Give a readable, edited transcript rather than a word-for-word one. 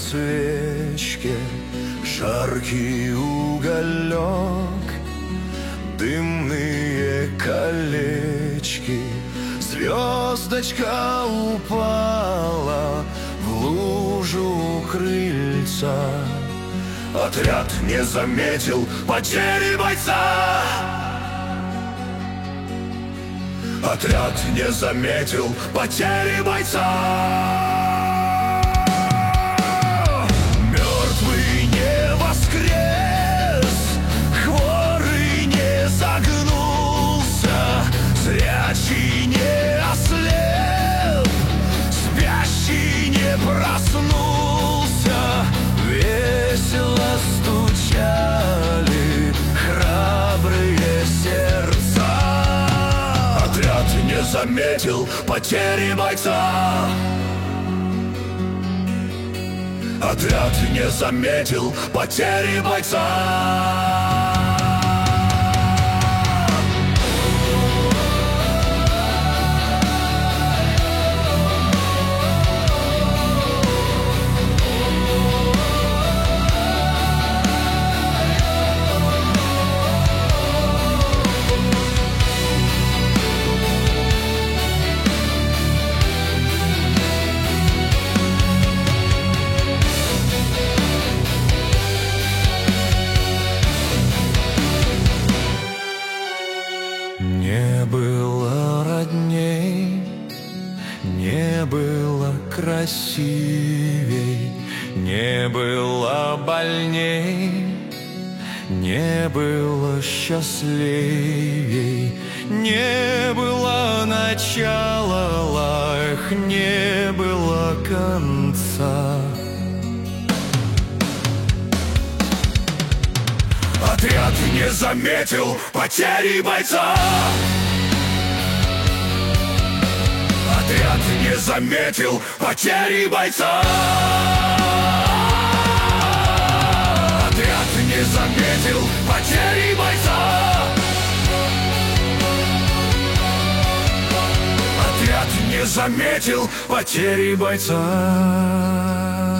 свечке жаркий уголек, дымные колечки. Звездочка упала в лужу у крыльца. Отряд не заметил потери бойца. Отряд не заметил потери бойца. Мертвый не воскрес, хворый не загнулся, зрячий не ослеп, спящий не проснулся. Весело стучали храбрые сердца. Отряд не заметил потери бойца. Отряд не заметил потери бойца. Не было родней, не было красивей, не было больней, не было счастливей, не было начала, эх, не было конца. Отряд не заметил потери бойца. Отряд не заметил потери бойца. Отряд не заметил потери бойца. Отряд не заметил потери бойца.